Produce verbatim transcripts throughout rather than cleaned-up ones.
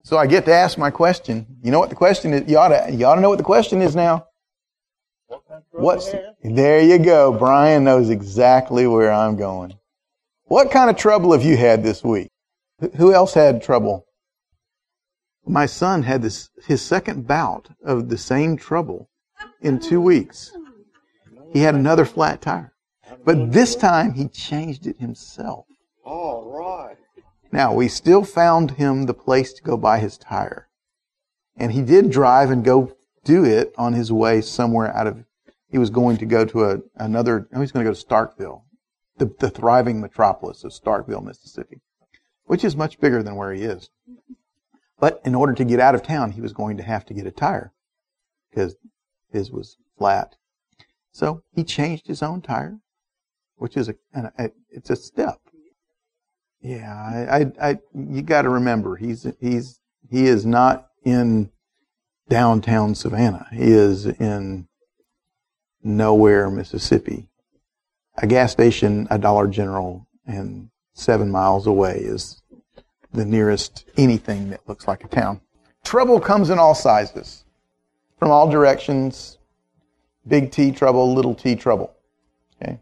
So I get to ask my question. You know what the question is? You ought to, you ought to know what the question is now. What kind of trouble What's, you have? there you go. Brian knows exactly where I'm going. What kind of trouble have you had this week? Who else had trouble? My son had this, his second bout of the same trouble in two weeks. He had another flat tire. But this time he changed it himself. All right. Now, we still found him the place to go buy his tire. And he did drive and go do it on his way somewhere out of, he was going to go to a, another, he was going to go to Starkville, the, the thriving metropolis of Starkville, Mississippi, which is much bigger than where he is. But in order to get out of town, he was going to have to get a tire because his was flat. So he changed his own tire, which is a, a it's a step. Yeah, I, I, I you got to remember, he's he's he is not in downtown Savannah. He is in nowhere, Mississippi. A gas station, a Dollar General, and seven miles away is the nearest anything that looks like a town. Trouble comes in all sizes, from all directions. Big T trouble, little T trouble. Okay.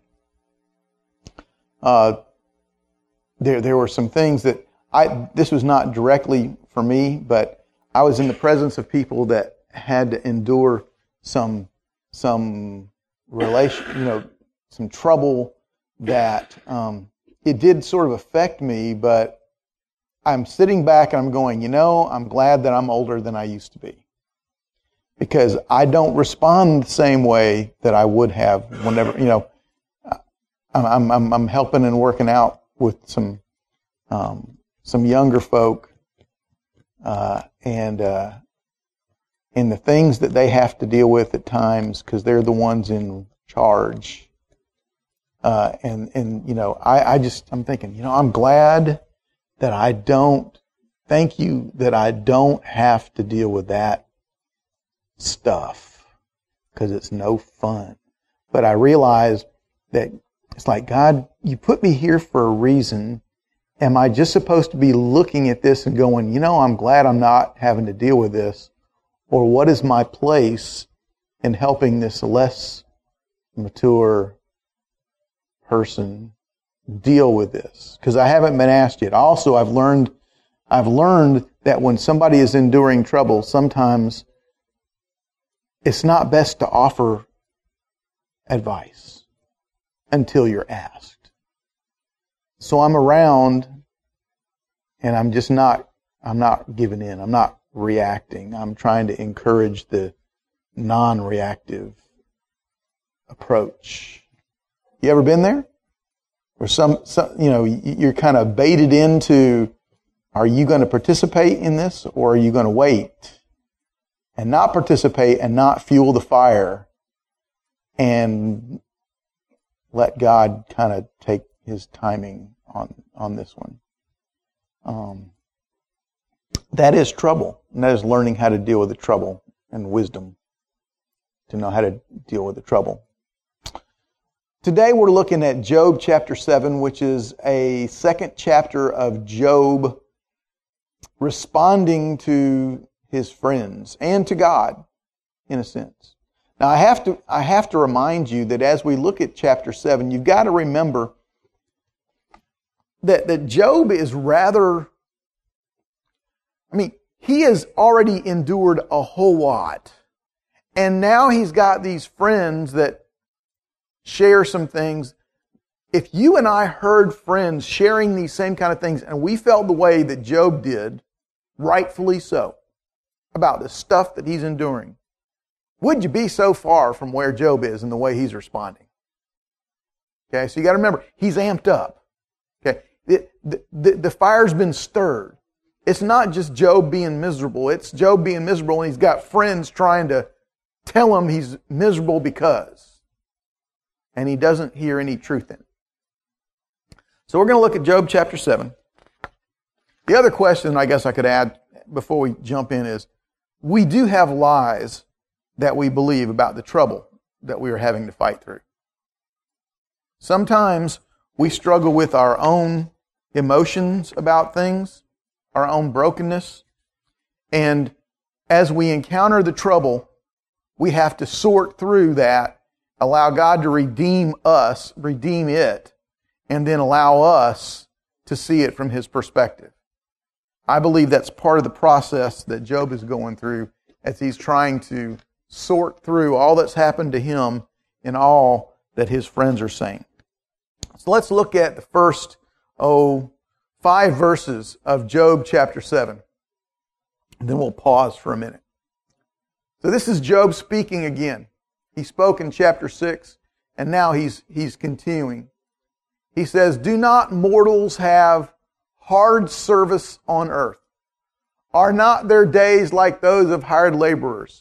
Uh, there, there were some things that I. This was not directly for me, but I was in the presence of people that had to endure some, some relation, you know, some trouble that um, it did sort of affect me, but I'm sitting back and I'm going, you know, I'm glad that I'm older than I used to be. Because I don't respond the same way that I would have whenever, you know, I'm I'm I'm helping and working out with some um, some younger folk, uh, and uh, and the things that they have to deal with at times because they're the ones in charge. Uh, and and you know, I, I just I'm thinking, you know, I'm glad that I don't. Thank you that I don't have to deal with that stuff because it's no fun. But I realize that it's like, God, you put me here for a reason. Am I just supposed to be looking at this and going, you know, I'm glad I'm not having to deal with this? Or what is my place in helping this less mature person deal with this? Because I haven't been asked yet. Also, I've learned I've learned that when somebody is enduring trouble, sometimes it's not best to offer advice until you're asked. So I'm around and I'm just not, I'm not giving in. I'm not reacting. I'm trying to encourage the non-reactive approach. You ever been there? Or some, some you know, you're kind of baited into, are you going to participate in this or are you going to wait and not participate and not fuel the fire and let God kind of take His timing on, on this one? Um, that is trouble. And that is learning how to deal with the trouble and wisdom to know how to deal with the trouble. Today we're looking at Job chapter seven, which is a second chapter of Job responding to his friends and to God, in a sense. Now I have to I have to remind you that as we look at chapter seven, you've got to remember that, that Job is rather, I mean, he has already endured a whole lot. And now he's got these friends that share some things. If you and I heard friends sharing these same kind of things and we felt the way that Job did, rightfully so, about the stuff that he's enduring, would you be so far from where Job is in the way he's responding? Okay, so you got to remember, he's amped up. Okay, the, the, the fire's been stirred. It's not just Job being miserable. It's Job being miserable and he's got friends trying to tell him he's miserable because. And he doesn't hear any truth in it. So we're going to look at Job chapter seven. The other question I guess I could add before we jump in is, we do have lies that we believe about the trouble that we are having to fight through. Sometimes we struggle with our own emotions about things, our own brokenness, And as we encounter the trouble, we have to sort through that, allow God to redeem us, redeem it, and then allow us to see it from His perspective. I believe that's part of the process that Job is going through as he's trying to sort through all that's happened to him and all that his friends are saying. So let's look at the first, oh, five verses of Job chapter seven. And then we'll pause for a minute. So this is Job speaking again. He spoke in chapter six, and now he's he's continuing. He says, "Do not mortals have hard service on earth? Are not their days like those of hired laborers?"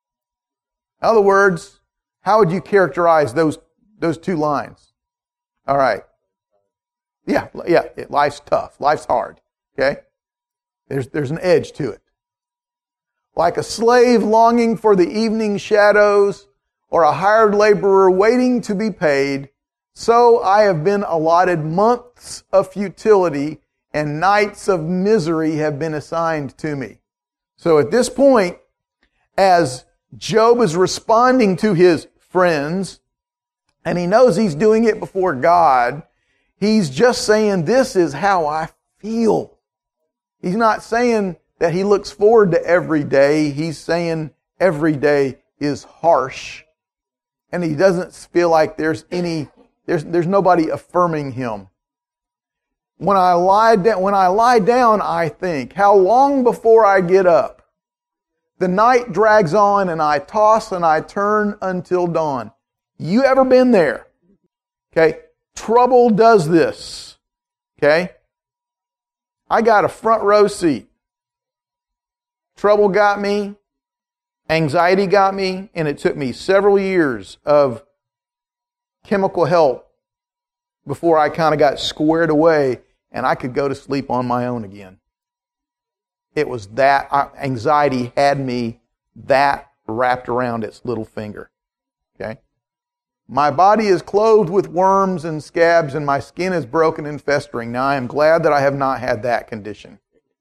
In other words, how would you characterize those those two lines? All right. Yeah, yeah, life's tough. Life's hard. Okay? There's there's an edge to it. Like a slave longing for the evening shadows, or a hired laborer waiting to be paid, so I have been allotted months of futility, and nights of misery have been assigned to me. So at this point, as Job is responding to his friends, and he knows he's doing it before God, he's just saying, this is how I feel. He's not saying that he looks forward to every day. He's saying every day is harsh. And he doesn't feel like there's any, there's, there's nobody affirming him. When I lie down, when I lie down, I think, how long before I get up? The night drags on and I toss and I turn until dawn. You ever been there? Okay. Trouble does this. Okay. I got a front row seat. Trouble got me. Anxiety got me. And it took me several years of chemical help before I kind of got squared away and I could go to sleep on my own again. It was that, anxiety had me that wrapped around its little finger. Okay? My body is clothed with worms and scabs, and my skin is broken and festering. Now I am glad that I have not had that condition.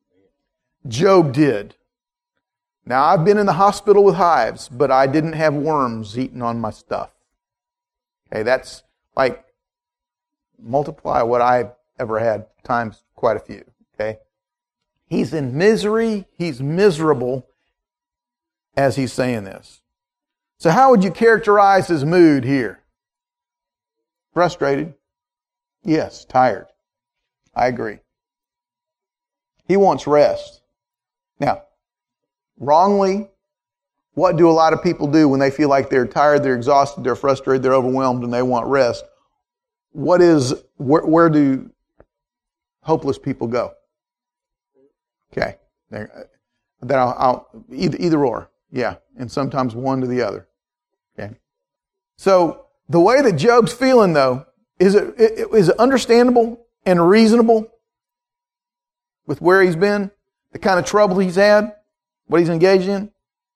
Job did. Now I've been in the hospital with hives, but I didn't have worms eating on my stuff. Okay, that's like multiply what I've ever had times quite a few. Okay? He's in misery. He's miserable as he's saying this. So how would you characterize his mood here? Frustrated? Yes. Tired. I agree. He wants rest. Now, wrongly, what do a lot of people do when they feel like they're tired, they're exhausted, they're frustrated, they're overwhelmed, and they want rest? What is, where, where do hopeless people go? Okay. Then I'll, I'll either, either or. Yeah. And sometimes one to the other. Okay. So the way that Job's feeling, though, is it, is it understandable and reasonable with where he's been, the kind of trouble he's had, what he's engaged in?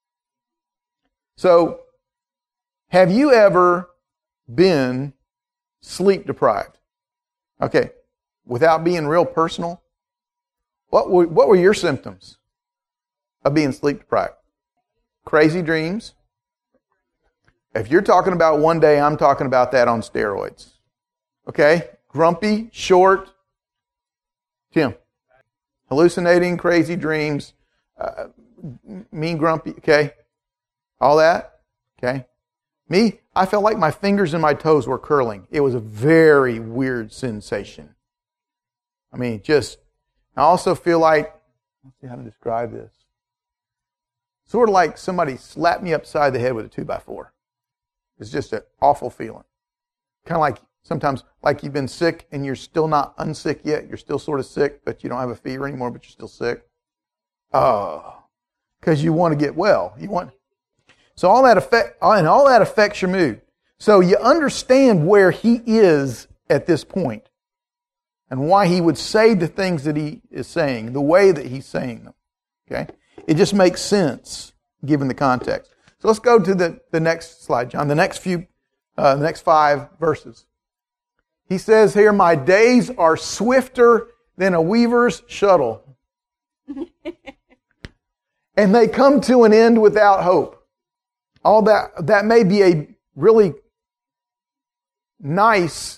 So, have you ever been sleep deprived? Okay. Without being real personal, What were, what were your symptoms of being sleep deprived? Crazy dreams. If you're talking about one day, I'm talking about that on steroids. Okay? Grumpy, short. Tim. Hallucinating, crazy dreams. Uh, mean, grumpy. Okay? All that. Okay? Me, I felt like my fingers and my toes were curling. It was a very weird sensation. I mean, just... I also feel like, let's see how to describe this. Sort of like somebody slapped me upside the head with a two by four. It's just an awful feeling. Kind of like sometimes like you've been sick and you're still not unsick yet. You're still sort of sick, but you don't have a fever anymore, but you're still sick. Oh, because you want to get well. You want. So all that affect, and all that affects your mood. So you understand where he is at this point. And why he would say the things that he is saying, the way that he's saying them. Okay? It just makes sense given the context. So let's go to the, the next slide, John. The next few, uh, the next five verses. He says here, my days are swifter than a weaver's shuttle. and they come to an end without hope. All that, that may be a really nice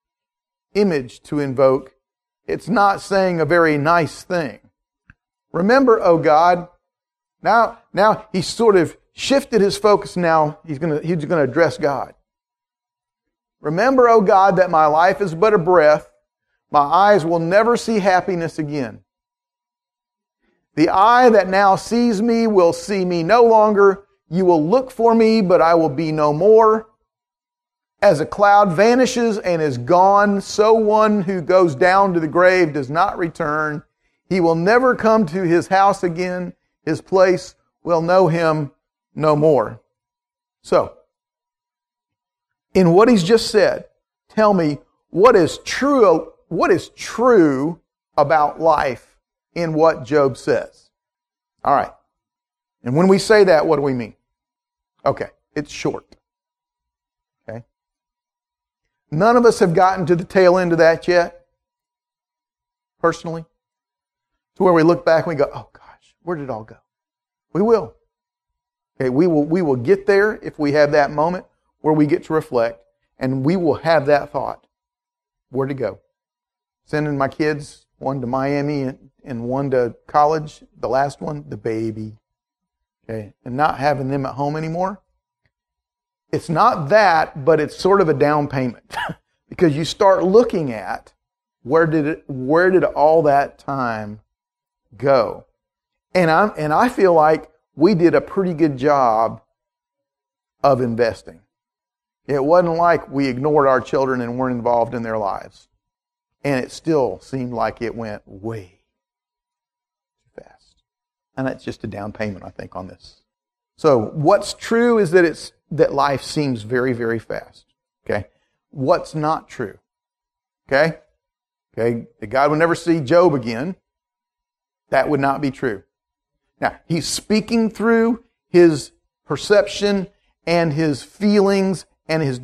image to invoke. It's not saying a very nice thing. Remember, O God, now, now he's sort of shifted his focus now. He's going to, he's going to address God. Remember, O God, that my life is but a breath. My eyes will never see happiness again. The eye that now sees me will see me no longer. You will look for me, but I will be no more. As a cloud vanishes and is gone, so one who goes down to the grave does not return. He will never come to his house again. His place will know him no more. So, in what he's just said, tell me what is true, what is true about life in what Job says. All right. And when we say that, what do we mean? Okay, it's short. Okay. None of us have gotten to the tail end of that yet, personally, to where we look back and we go, oh gosh, where did it all go? We will. Okay, we will, we will get there if we have that moment where we get to reflect, and we will have that thought. Where to go? Sending my kids, one to Miami and, and one to college, the last one, the baby. Okay, and not having them at home anymore. It's not that, but it's sort of a down payment. Because you start looking at where did it, where did all that time go? And I'm, and I feel like we did a pretty good job of investing. It wasn't like we ignored our children and weren't involved in their lives. And it still seemed like it went way too fast. And that's just a down payment, I think, on this. So what's true is that it's that life seems very, very fast. Okay? What's not true? Okay? Okay, that God would never see Job again. That would not be true. Now, he's speaking through his perception and his feelings and his,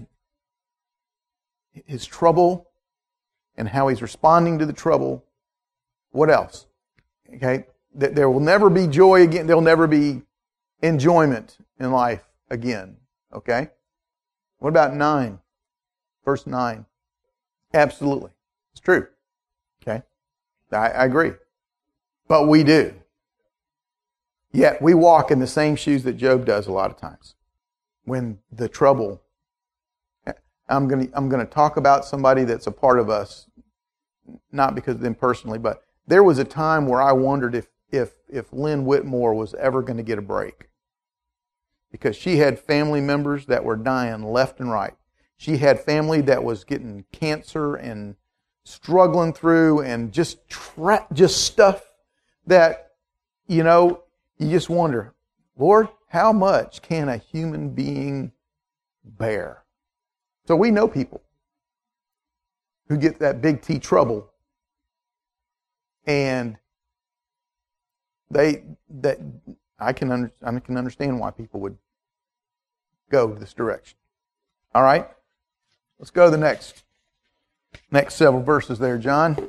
his trouble and how he's responding to the trouble. What else? Okay, that there will never be joy again. There'll never be enjoyment in life again. Okay? What about nine? Verse nine. Absolutely. It's true. Okay? I, I agree. But we do. Yet we walk in the same shoes that Job does a lot of times. When the trouble, I'm going to I'm going to talk about somebody that's a part of us, not because of them personally, but there was a time where I wondered if if if Lynn Whitmore was ever going to get a break. Because she had family members that were dying left and right. She had family that was getting cancer and struggling through and just tra- just stuff that, you know, you just wonder, Lord, how much can a human being bear? So we know people who get that big T trouble, and they that I can under, I can understand why people would go this direction. All right, let's go to the next next several verses there, John.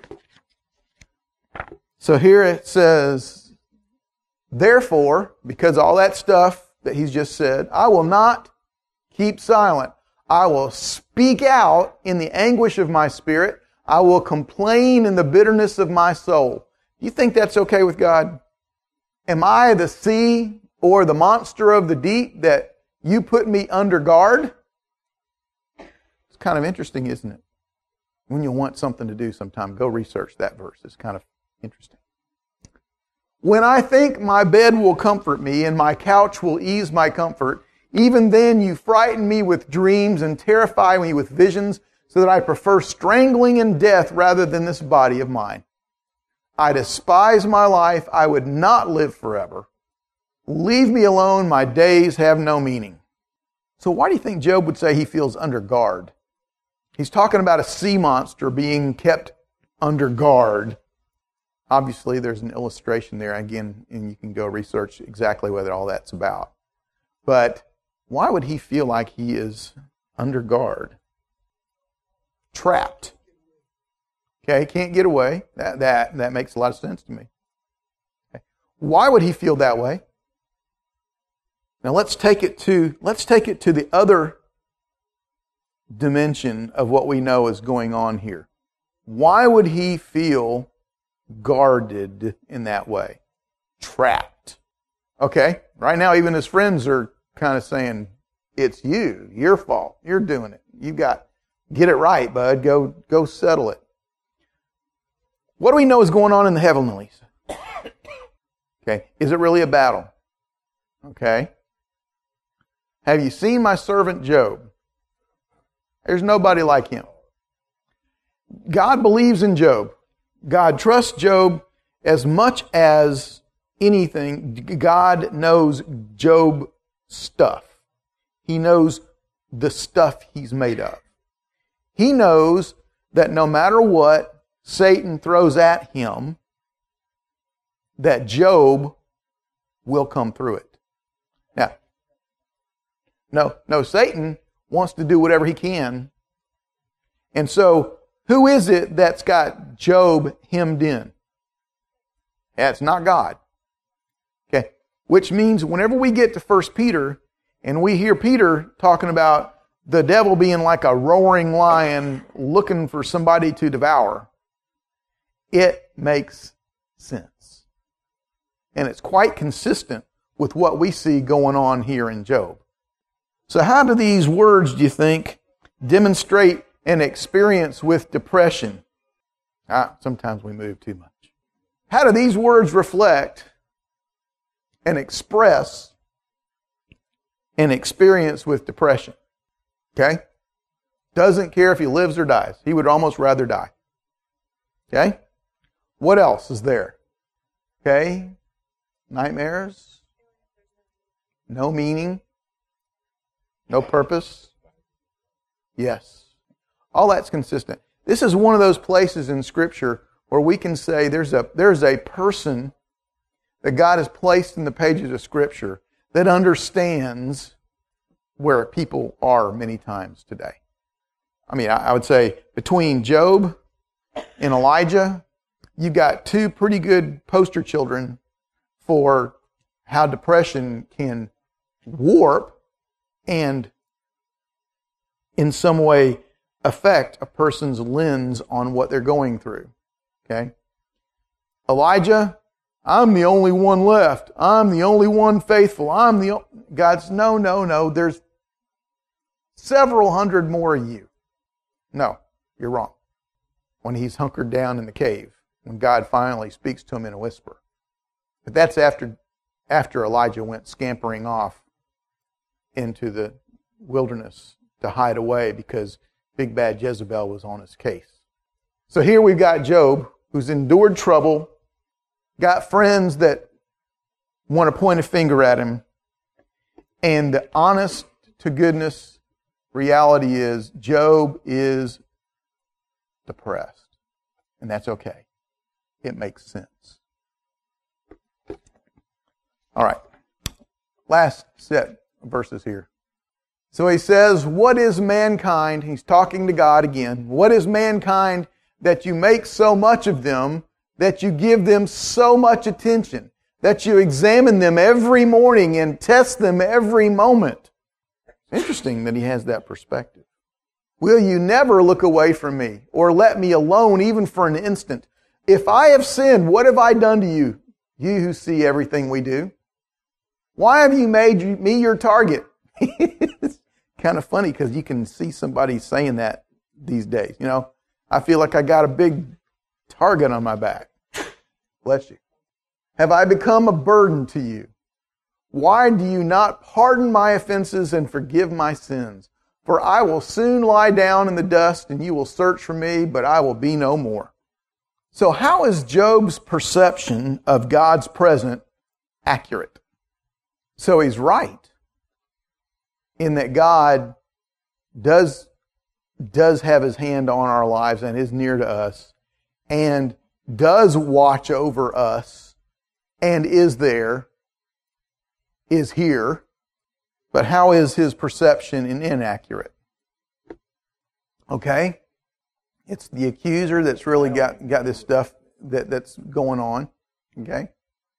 So here it says, therefore, because all that stuff that he's just said, I will not keep silent. I will speak out in the anguish of my spirit. I will complain in the bitterness of my soul. Do you think that's okay with God? Am I the sea or the monster of the deep that you put me under guard? It's kind of interesting, isn't it? When you want something to do sometime, go research that verse. It's kind of interesting. When I think my bed will comfort me and my couch will ease my comfort, even then you frighten me with dreams and terrify me with visions, so that I prefer strangling and death rather than this body of mine. I despise my life. I would not live forever. Leave me alone. My days have no meaning. So why do you think Job would say he feels under guard? He's talking about a sea monster being kept under guard. Obviously, there's an illustration there, again, and you can go research exactly what all that's about. But why would he feel like he is under guard? Trapped. Okay, can't get away. That that that makes a lot of sense to me. Okay. Why would he feel that way? Now let's take it to let's take it to the other dimension of what we know is going on here. Why would he feel guarded in that way? Trapped. Okay? Right now even his friends are kind of saying, it's you, your fault. You're doing it. You got get it right, bud. Go go settle it. What do we know is going on in the heavenlies? Okay. Is it really a battle? Okay. Have you seen my servant Job? There's nobody like him. God believes in Job. God trusts Job as much as anything. God knows Job's stuff. He knows the stuff he's made of. He knows that no matter what Satan throws at him, that Job will come through it. Now, no, no, Satan wants to do whatever he can. And so, who is it that's got Job hemmed in? Yeah, it's not God. Okay. Which means whenever we get to First Peter and we hear Peter talking about the devil being like a roaring lion looking for somebody to devour, it makes sense. And it's quite consistent with what we see going on here in Job. So how do these words, do you think, demonstrate an experience with depression? Ah, sometimes we move too much. How do these words reflect and express an experience with depression? Okay? Doesn't care if he lives or dies. He would almost rather die. Okay? What else is there? Okay? Nightmares? No meaning? No purpose? Yes. All that's consistent. This is one of those places in Scripture where we can say there's a, there's a person that God has placed in the pages of Scripture that understands where people are many times today. I mean, I would say between Job and Elijah, you've got two pretty good poster children for how depression can warp and in some way affect a person's lens on what they're going through. Okay? Elijah, I'm the only one left. I'm the only one faithful. I'm the o-. God's, no, no, no. There's several hundred more of you. No, you're wrong. When he's hunkered down in the cave, when God finally speaks to him in a whisper. But that's after, after Elijah went scampering off into the wilderness to hide away because big bad Jezebel was on his case. So here we've got Job, who's endured trouble, got friends that want to point a finger at him, and the honest to goodness reality is Job is depressed. And that's okay. It makes sense. All right. Last set of verses here. So he says, what is mankind? He's talking to God again. What is mankind that you make so much of them, that you give them so much attention, that you examine them every morning and test them every moment? Interesting that he has that perspective. Will you never look away from me or let me alone even for an instant? If I have sinned, what have I done to you? You who see everything we do. Why have you made me your target? It's kind of funny because you can see somebody saying that these days. You know, I feel like I got a big target on my back. Bless you. Have I become a burden to you? Why do you not pardon my offenses and forgive my sins? For I will soon lie down in the dust, and you will search for me, but I will be no more. So how is Job's perception of God's presence accurate? So he's right in that God does, does have his hand on our lives and is near to us and does watch over us and is there, is here. But how is his perception inaccurate? Okay? It's the accuser that's really got, got this stuff that, that's going on. Okay?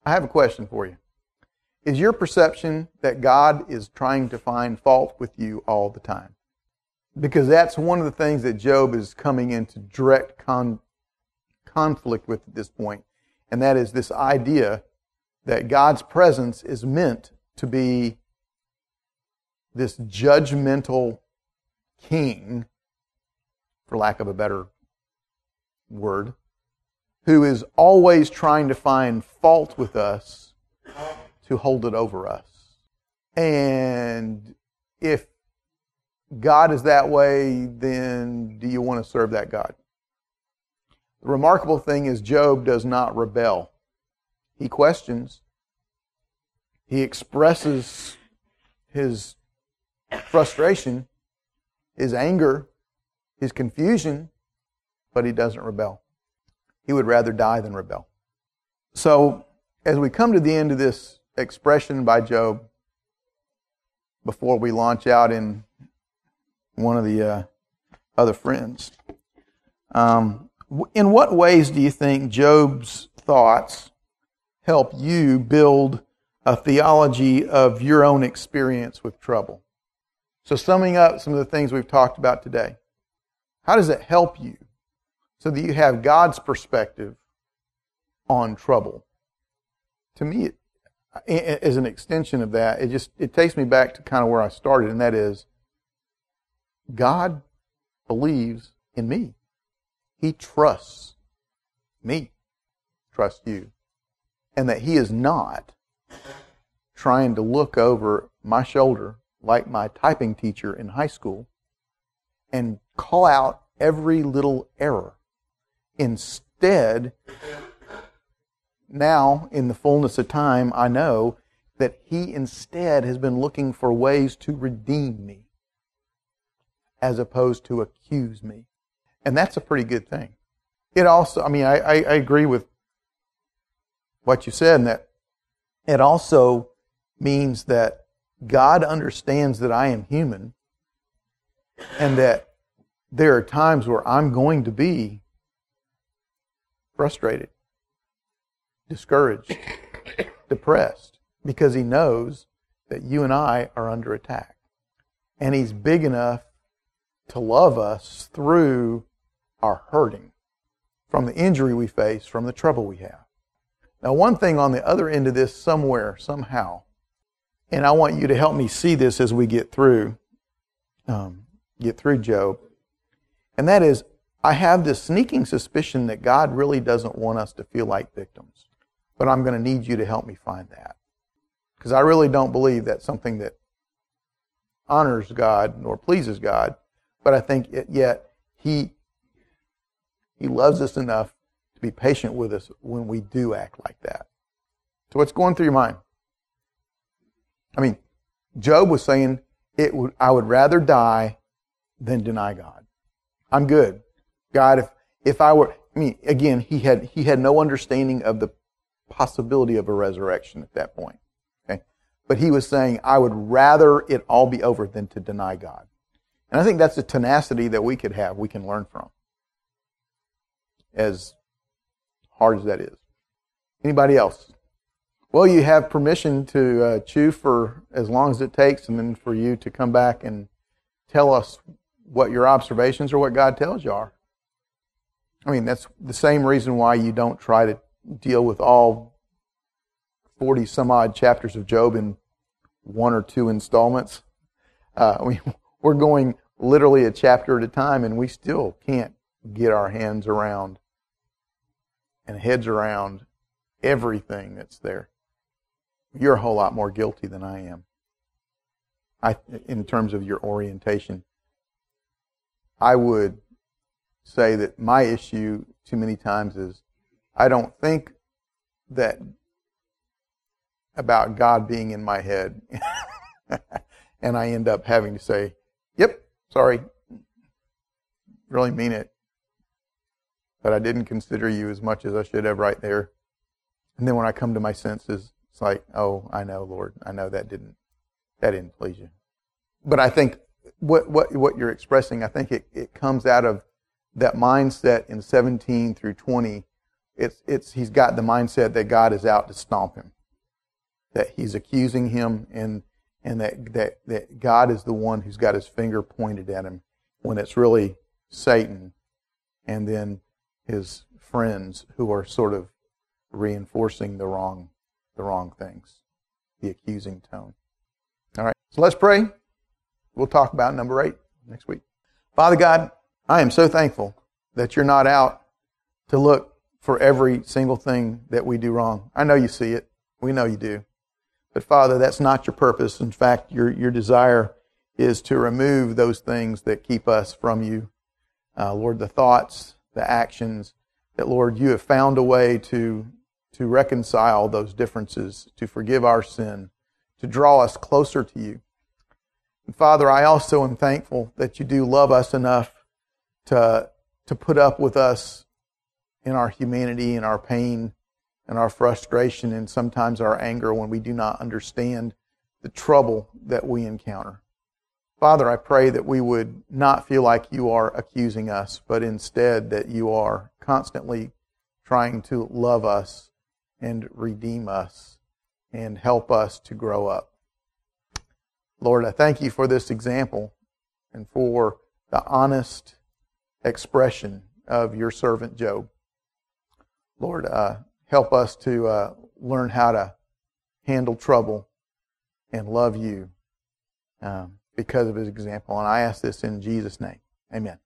I have a question for you. Is your perception that God is trying to find fault with you all the time? Because that's one of the things that Job is coming into direct con- conflict with at this point, and that is this idea that God's presence is meant to be this judgmental king, for lack of a better word, who is always trying to find fault with us to hold it over us. And if God is that way, then do you want to serve that God? The remarkable thing is Job does not rebel. He questions. He expresses his frustration, his anger, his confusion, but he doesn't rebel. He would rather die than rebel. So, as we come to the end of this expression by Job, before we launch out in one of the uh, other friends, um, in what ways do you think Job's thoughts help you build a theology of your own experience with trouble? So summing up some of the things we've talked about today, how does it help you so that you have God's perspective on trouble? To me, it, as an extension of that, it just it takes me back to kind of where I started, and that is, God believes in me. He trusts me, trusts you, and that He is not trying to look over my shoulder like my typing teacher in high school and call out every little error. Instead, now, in the fullness of time, I know that He instead has been looking for ways to redeem me as opposed to accuse me. And that's a pretty good thing. It also, I mean, I, I, I agree with what you said, in that it also means that God understands that I am human and that there are times where I'm going to be frustrated, discouraged, depressed, because He knows that you and I are under attack. And He's big enough to love us through our hurting, from the injury we face, from the trouble we have. Now, one thing on the other end of this somewhere, somehow, and I want you to help me see this as we get through, um, get through Job, and that is, I have this sneaking suspicion that God really doesn't want us to feel like victims. But I'm going to need you to help me find that. Because I really don't believe that's something that honors God nor pleases God. But I think it, yet He, He loves us enough to be patient with us when we do act like that. So what's going through your mind? I mean, Job was saying, "It would, I would rather die than deny God. I'm good. God, if, if I were," I mean, again, he had, he had no understanding of the possibility of a resurrection at that point. Okay? But he was saying, I would rather it all be over than to deny God. And I think that's a tenacity that we could have, we can learn from, as hard as that is. Anybody else? Well, you have permission to uh, chew for as long as it takes, and then for you to come back and tell us what your observations or what God tells you are. I mean, that's the same reason why you don't try to deal with all forty some odd chapters of Job in one or two installments. Uh, we, we're going literally a chapter at a time, and we still can't get our hands around and heads around everything that's there. You're a whole lot more guilty than I am. I, in terms of your orientation, I would say that my issue too many times is I don't think that about God being in my head. And I end up having to say, yep, sorry, really mean it. But I didn't consider you as much as I should have right there. And then when I come to my senses, it's like, oh, I know, Lord, I know that didn't that didn't please you. But I think what what what you're expressing, I think it, it comes out of that mindset in seventeen through twenty It's, it's, he's got the mindset that God is out to stomp him, that he's accusing him, and, and that, that, that God is the one who's got his finger pointed at him, when it's really Satan and then his friends who are sort of reinforcing the wrong, the wrong things, the accusing tone. All right, so let's pray. We'll talk about number eight next week. Father God, I am so thankful that you're not out to look for every single thing that we do wrong. I know you see it. We know you do. But Father, that's not your purpose. In fact, your, your desire is to remove those things that keep us from you. Uh, Lord, the thoughts, the actions, that, Lord, you have found a way to, to reconcile those differences, to forgive our sin, to draw us closer to you. And Father, I also am thankful that you do love us enough to, to put up with us in our humanity and our pain and our frustration and sometimes our anger when we do not understand the trouble that we encounter. Father, I pray that we would not feel like you are accusing us, but instead that you are constantly trying to love us and redeem us and help us to grow up. Lord, I thank you for this example and for the honest expression of your servant Job. Lord, uh, help us to uh, learn how to handle trouble and love you um, because of his example. And I ask this in Jesus' name. Amen.